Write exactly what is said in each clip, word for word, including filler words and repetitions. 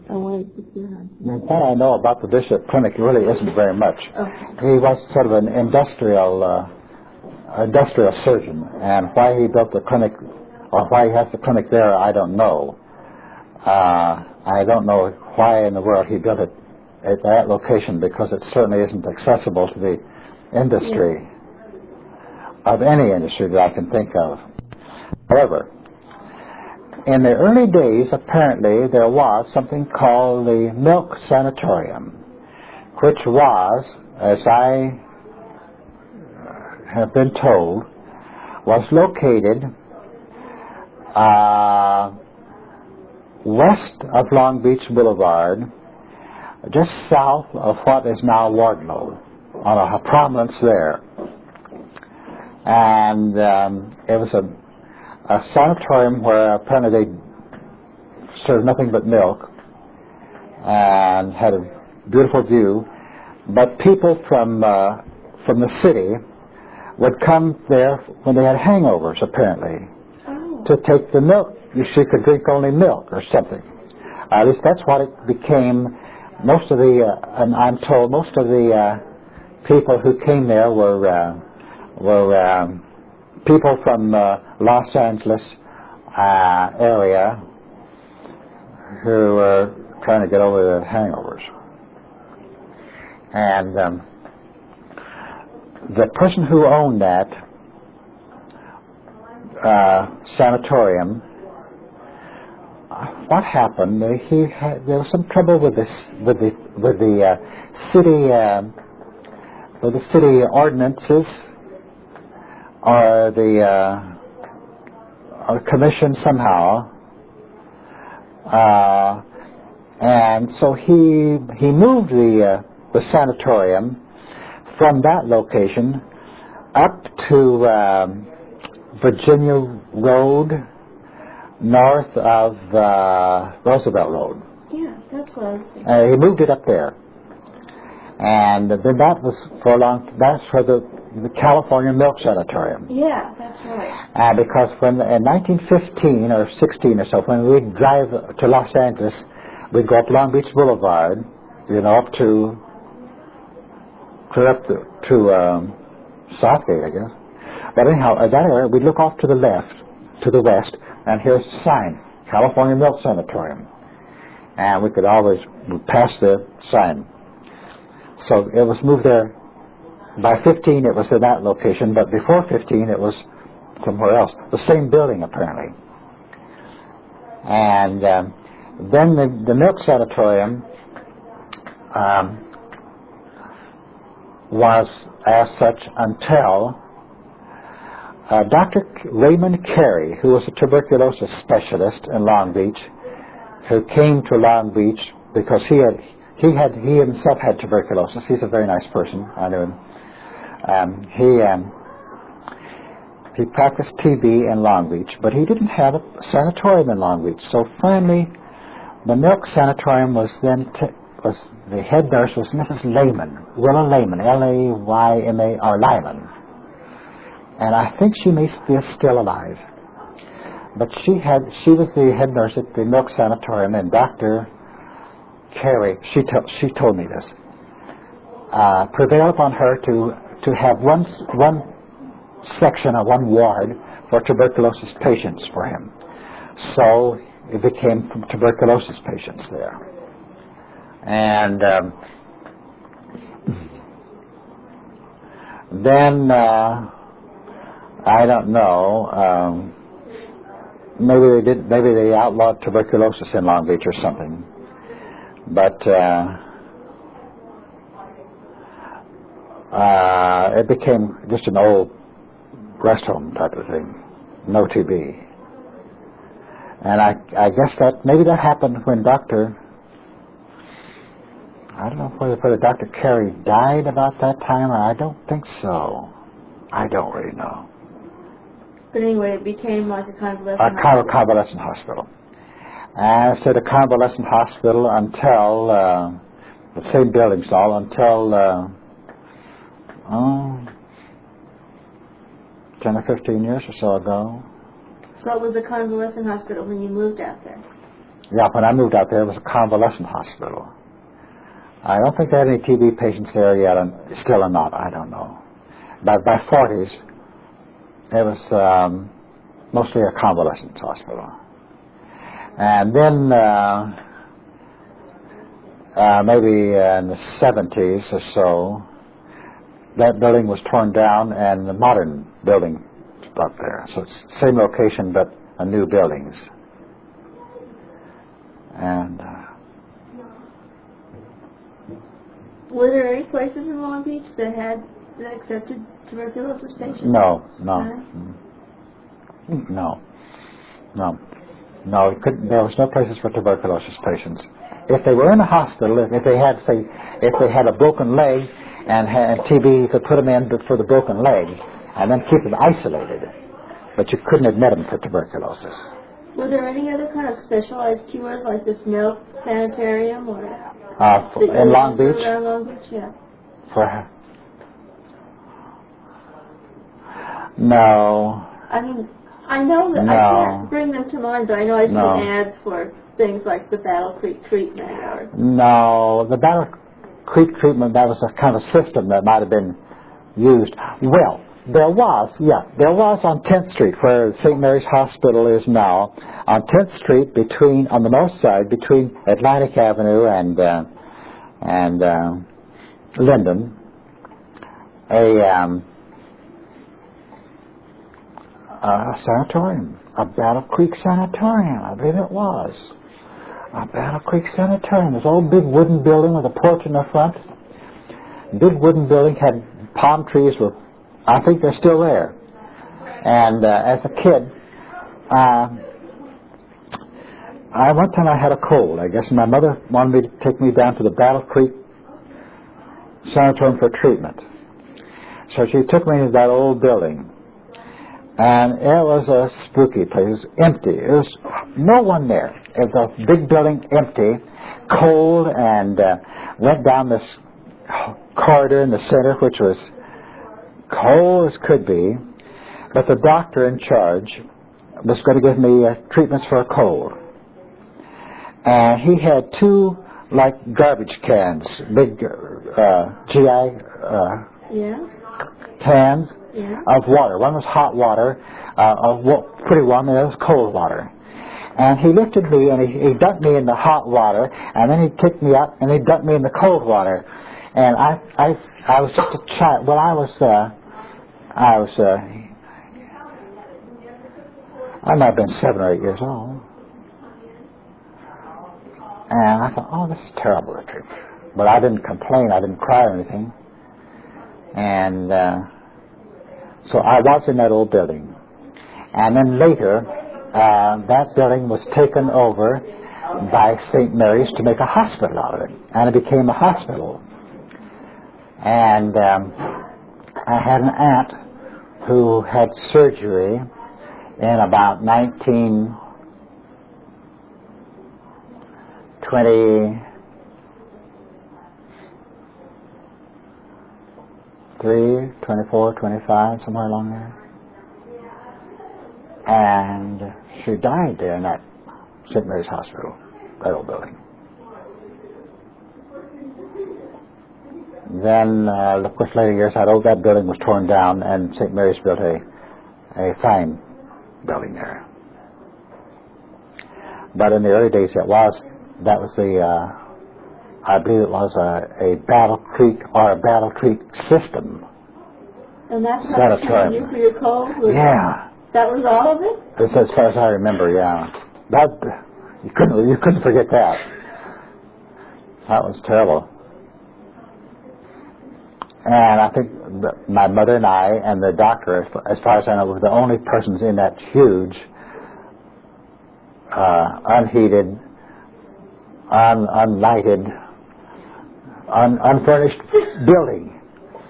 What I know about the Bishop Clinic really isn't very much. Okay. He was sort of an industrial uh, industrial surgeon, and why he built the clinic or why he has the clinic there, I don't know. Uh, I don't know why in the world he built it at that location, because it certainly isn't accessible to the industry yeah. of any industry that I can think of. However, in the early days, apparently, there was something called the Milk Sanatorium, which was, as I have been told, was located uh, west of Long Beach Boulevard, just south of what is now Wardlow, on a prominence there. And um, it was a a sanatorium where apparently they served nothing but milk and had a beautiful view, but people from uh, from the city would come there when they had hangovers, apparently, oh. to take the milk. She could drink only milk or something. Uh, at least that's what it became. Most of the, uh, and I'm told, most of the uh, people who came there were uh, were um, people from uh, Los Angeles uh, area who were trying to get over their hangovers. And um, the person who owned that uh, sanatorium, uh, what happened? Uh, he had, there was some trouble with this, with the with the uh, city uh, with the city ordinances. Or the uh, or commission somehow, uh, and so he he moved the uh, the sanatorium from that location up to um, Virginia Road, north of uh, Roosevelt Road. Yeah, that's what I was thinking. Uh, he moved it up there, and then that was for a long. That's for the the California Milk Sanatorium. Yeah, that's right. Uh, because when in nineteen fifteen or sixteen or so, when we'd drive to Los Angeles, we'd go up Long Beach Boulevard, you know, up to to up to, to um, Southgate, I guess. But anyhow, at that area, we'd look off to the left, to the west, and here's the sign, California Milk Sanatorium. And we could always pass the sign. So it was moved there. By fifteen, it was in that location, but before fifteen, it was somewhere else. The same building, apparently. And um, then the, the Milk Sanatorium um, was as such until uh, Doctor Raymond Carey, who was a tuberculosis specialist in Long Beach, who came to Long Beach because he had he had he himself had tuberculosis. He's a very nice person. I knew him. Um, he um, he practiced T B in Long Beach, but he didn't have a sanatorium in Long Beach. So finally, the Milk Sanatorium was then t- was the head nurse was Missus Lehman, Willa Lehman, L A Y M A or Lyman, and I think she may be still alive. But she had she was the head nurse at the Milk Sanatorium, and Doctor Carey, she to- she told me this, uh, prevailed upon her to. to have one one section or one ward for tuberculosis patients for him. So it became from tuberculosis patients there. And um, then, uh, I don't know, um, maybe they did, maybe they outlawed tuberculosis in Long Beach or something. But uh, Uh, it became just an old rest home type of thing, no T B. And I, I guess that maybe that happened when Doctor, I don't know whether, whether Doctor Carey died about that time, or I don't think so. I don't really know. But anyway, it became like a convalescent a hospital. A convalescent hospital. And I said a convalescent hospital until, uh, the same buildings all, until, uh, Oh, ten or fifteen years or so ago. So it was a convalescent hospital when you moved out there? Yeah, when I moved out there, it was a convalescent hospital. I don't think they had any T B patients there yet, and still or not, I don't know. But by forties, it was um, mostly a convalescent hospital. And then uh, uh, maybe uh, in the seventies or so, that building was torn down and the modern building up there. So it's the same location but a new buildings. And uh, were there any places in Long Beach that had that accepted tuberculosis patients? No, no, No? no, no, no. It couldn't, there was no places for tuberculosis patients. If they were in a hospital, if they had, say, if they had a broken leg and had T B, you could put them in for the broken leg and then keep them isolated. But you couldn't admit them for tuberculosis. Were there any other kind of specialized cures like this milk sanitarium or Uh, for, in Long Beach? Around Long Beach, yeah. For no. I mean, I know that No. I can't bring them to mind, but I know I've No. seen ads for things like the Battle Creek treatment or No, the Battle Creek treatment, that was a kind of system that might have been used. Well, there was, yeah, there was on tenth Street, where Saint Mary's Hospital is now, on tenth Street, between, on the north side, between Atlantic Avenue and uh, and uh, Linden, a, um, a sanatorium, a Battle Creek Sanatorium, I believe it was. A Battle Creek Sanatorium, this old big wooden building with a porch in the front. Big wooden building, had palm trees with, I think they're still there. And uh, as a kid, uh, I one time I had a cold, I guess, and my mother wanted me to take me down to the Battle Creek Sanatorium for treatment. So she took me to that old building. And it was a spooky place. It was empty. It was no one there. It was a big building, empty, cold, and uh, went down this corridor in the center, which was cold as could be. But the doctor in charge was going to give me uh, treatments for a cold. And he had two, like, garbage cans, big uh, G I uh, yeah, cans. yeah. Of water. One was hot water, uh, of wa- pretty warm, and the other was cold water. And he lifted me and he, he dunked me in the hot water, and then he kicked me up and he dunked me in the cold water. And I, I, I was just a child. Well, I was, uh, I was, uh, I might have been seven or eight years old. And I thought, oh, this is terrible, the truth. But I didn't complain. I didn't cry or anything. And uh, so I was in that old building. And then later, uh, that building was taken over by Saint Mary's to make a hospital out of it. And it became a hospital. And um, I had an aunt who had surgery in about nineteen twenty-three, twenty-four, twenty-five, somewhere along there. And she died there in that Saint Mary's Hospital, that old building. Then, uh, of course, later years, that old that building was torn down, and Saint Mary's built a a fine building there. But in the early days, it was that was the uh, I believe it was a, a Battle Creek or a Battle Creek system. And that's what you knew for your cold? Yeah. That was all of it? That's as far as I remember. Yeah. That you couldn't you couldn't forget that. That was terrible. And I think my mother and I and the doctor, as far as I know, were the only persons in that huge, uh, unheated, un- unlighted, un- unfurnished building.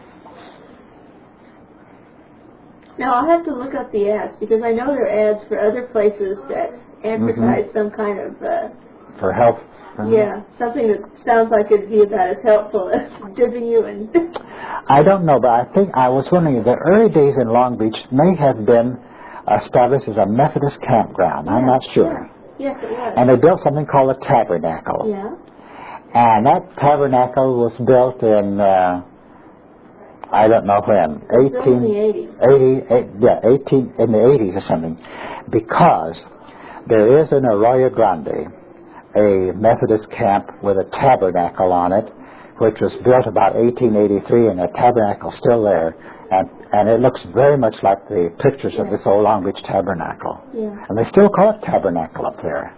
Now, I'll have to look up the ads, because I know there are ads for other places that advertise mm-hmm. some kind of... Uh, for health. Uh-huh. Yeah, something that sounds like it'd be about as helpful as dipping you in. I don't know, but I think I was wondering, the early days in Long Beach may have been established as a Methodist campground. Yeah, I'm not sure. Yes, it was. And they built something called a tabernacle. Yeah. And that tabernacle was built in, uh, I don't know when, eighteen, in the eighties. eighty, yeah, eighteen in the eighties or something, because there is in Arroyo Grande a Methodist camp with a tabernacle on it, which was built about eighteen eighty-three, and the tabernacle's still there, and and it looks very much like the pictures yeah. of this old Long Beach tabernacle. Yeah. And they still call it tabernacle up there.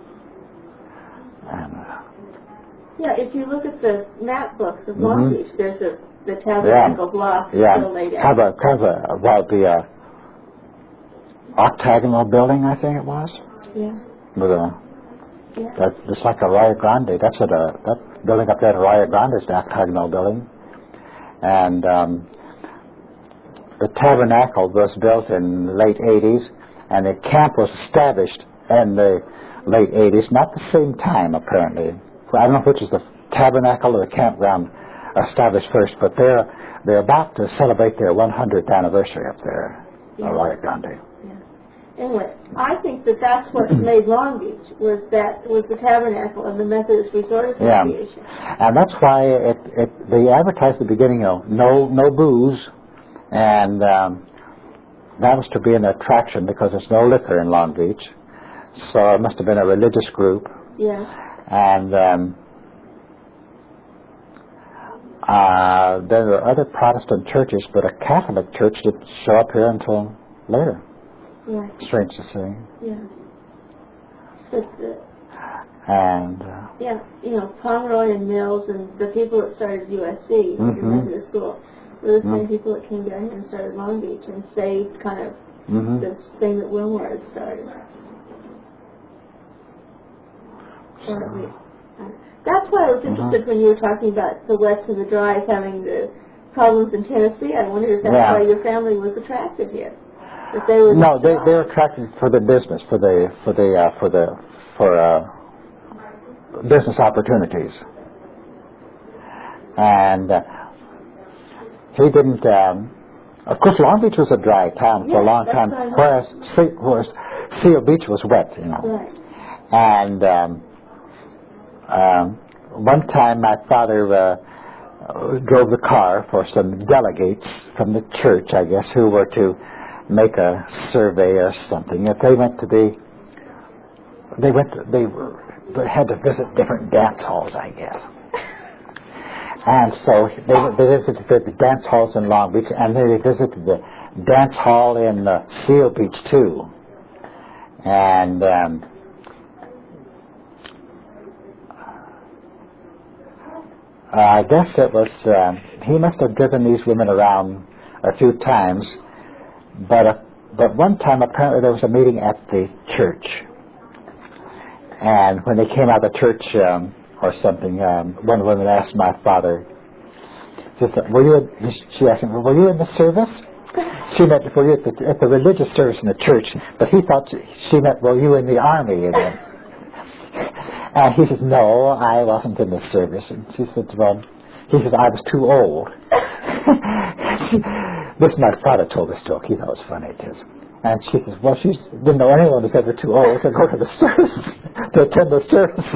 And, uh, yeah, if you look at the map books of mm-hmm. Long Beach, there's a the tabernacle yeah. block yeah. still laid out. Kind of a, kind of a, well, the uh, octagonal building, I think it was. Yeah. With a, yeah. That, just like Arroyo Grande. That's what a, that building up there at Arroyo Grande is the octagonal building. And um, the tabernacle was built in the late eighties, and the camp was established in the late eighties, not the same time apparently. I don't know which is the tabernacle or the campground established first, but they're they're about to celebrate their one hundredth anniversary up there, yeah. Arroyo Grande. Yeah. Anyway, I think that that's what made Long Beach was that was the tabernacle and the Methodist Resort Association. Yeah. And that's why it, it they advertised at the beginning, you know, no no booze, and um, that was to be an attraction because there's no liquor in Long Beach, so it must have been a religious group. Yeah. And um, uh, there were other Protestant churches, but a Catholic church didn't show up here until later. Yeah. Strange to say. Yeah. But the, and uh, yeah, you know, Pomeroy and Mills and the people that started U S C, mm-hmm. the Methodist school, were the same mm-hmm. people that came down here and started Long Beach and saved kind of mm-hmm. this thing that Wilmore had started. Or at least, uh, that's why I was interested mm-hmm. when you were talking about the wets and the dries having the problems in Tennessee. I wondered if that's yeah. why your family was attracted here. That they were no, they they were attracted for the business, for the for the uh, for the for uh, business opportunities, and uh, he didn't. Um, of course, Long Beach was a dry town yeah, for a long time, whereas sea, whereas Seal Beach was wet, you know. Right. And um, um, one time, my father uh, drove the car for some delegates from the church, I guess, who were to make a survey or something. If they went to the, they went, to, they, were, they had to visit different dance halls, I guess. And so they, they visited the dance halls in Long Beach, and they visited the dance hall in uh, Seal Beach too. And um, I guess it was uh, he must have driven these women around a few times. But uh, but one time apparently there was a meeting at the church, and when they came out of the church um, or something, um, one woman asked my father, she said, "Were you?" In, she asked him, "Were you in the service?" She meant, "Were you at the, at the religious service in the church?" But he thought she, she meant, "Were you in the army?" You know? And he says, "No, I wasn't in the service." And she said, "Well," he says, "I was too old." This my father told this joke. He thought it was funny, it is. And she says, "Well, she didn't know anyone who said they're too old to go to the service, to attend the service."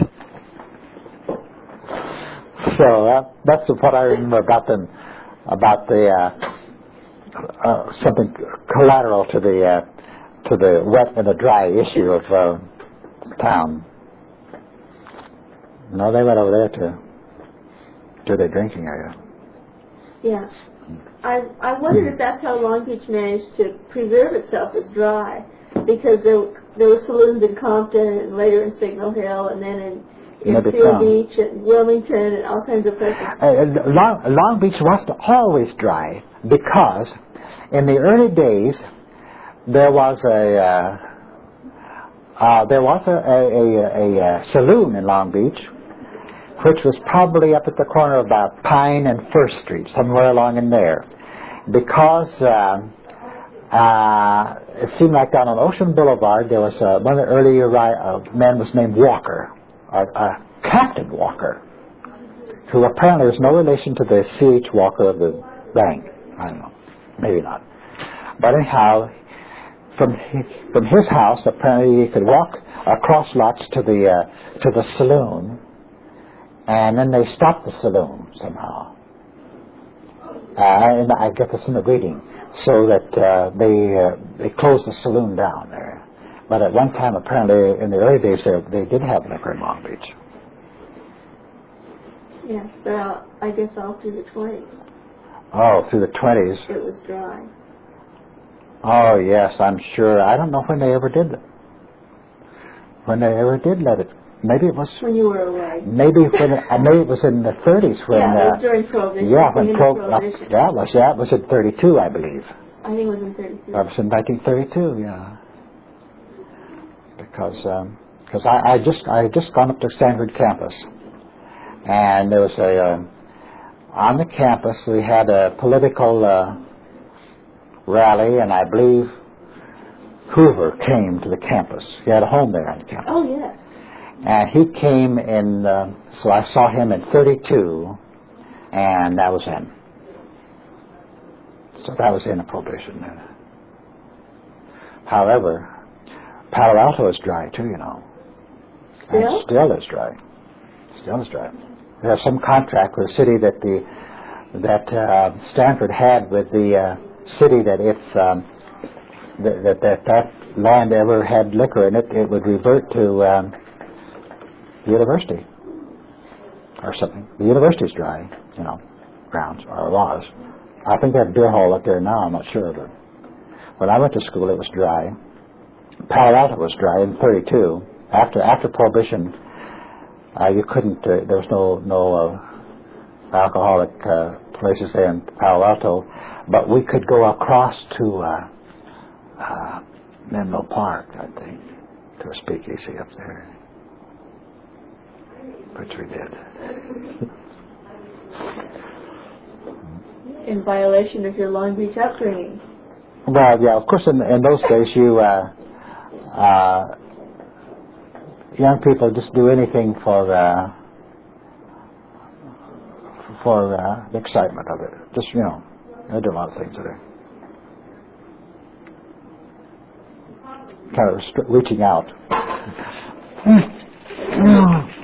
So uh, that's what I remember about them, about the uh, uh, something collateral to the uh, to the wet and the dry issue of uh, town. No, they went over there to do their drinking area. Yeah. I I wondered if that's how Long Beach managed to preserve itself as dry, because there there were saloons in Compton and later in Signal Hill and then in, in Seal Beach and Wilmington and all kinds of places. Uh, Long, Long Beach was always dry because in the early days there was a uh, uh, there was a a, a, a saloon in Long Beach, which was probably up at the corner of uh, Pine and First Street, somewhere along in there. Because uh, uh, it seemed like down on Ocean Boulevard, there was uh, one of the early uh, men was named Walker, uh, uh, Captain Walker, who apparently was no relation to the C H Walker of the bank. I don't know, maybe not. But anyhow, from his, from his house, apparently he could walk across lots to the uh, to the saloon, and then they stopped the saloon somehow. Uh, and I get this in the reading, so that uh, they uh, they closed the saloon down there. But at one time, apparently, in the early days, there they did have liquor in Long Beach. Yeah, but uh, I guess all through the twenties. Oh, through the twenties. It was dry. Oh yes, I'm sure. I don't know when they ever did it. When they ever did let it. Maybe it was when you were away. Maybe when it, uh, maybe it was in the thirties when. Yeah, it was uh, during Prohibition. Yeah, when pro, Prohibition. Uh, yeah, it was that was in thirty-two, I believe. I think it was in thirty-two. That was in nineteen thirty-two. Yeah. Because because um, I, I just I had just gone up to Stanford campus, and there was a um, on the campus we had a political uh, rally, and I believe Hoover came to the campus. He had a home there on the campus. Oh yes. And he came in, uh, so I saw him in thirty-two, and that was in. So that was in a Prohibition. However, Palo Alto is dry too, you know. Still? And still is dry. Still is dry. They have some contract with the city that the that uh, Stanford had with the uh, city that if um, that, that that that land ever had liquor in it, it would revert to um, the university or something. The university's dry, you know, grounds or was. I think they have a beer hall up there now. I'm not sure, but when I went to school, it was dry. Palo Alto was dry in thirty-two. After after Prohibition, uh, you couldn't. Uh, there was no no uh, alcoholic uh, places there in Palo Alto, but we could go across to uh, uh, Menlo Park, I think, to a speakeasy up there, which we did. In violation of your Long Beach upbringing. Well, yeah, of course. In, in those days, you. Uh, Uh, young people just do anything for uh, for uh, the excitement of it. Just, you know, they do a lot of things today. Kind of reaching out.